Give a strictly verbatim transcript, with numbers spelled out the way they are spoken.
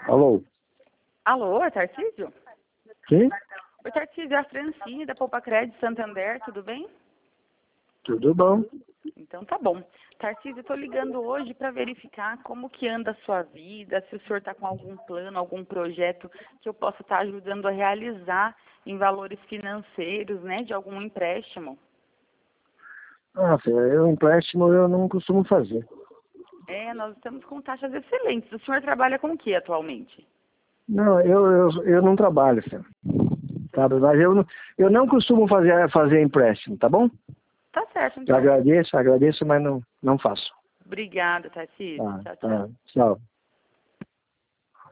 Alô? Alô, é Tarcísio? Sim? Oi, Tarcísio, é a Francine, da Poupa Crédito Santander, tudo bem? Tudo bom? Então tá bom. Tarcísio, eu estou ligando hoje para verificar como que anda a sua vida, se o senhor está com algum plano, algum projeto que eu possa estar ajudando a realizar em valores financeiros, né, de algum empréstimo. Ah, filha, eu empréstimo eu não costumo fazer. É, nós estamos com taxas excelentes. O senhor trabalha com o que atualmente? Não, eu, eu, eu não trabalho, filha. Sabe? Mas eu, não- eu não costumo fazer, fazer empréstimo, tá bom? Tá certo, Eu então. agradeço, agradeço, mas não, não faço. Obrigada, Tarcísio. Tá, Tchau, tchau. tá, tchau.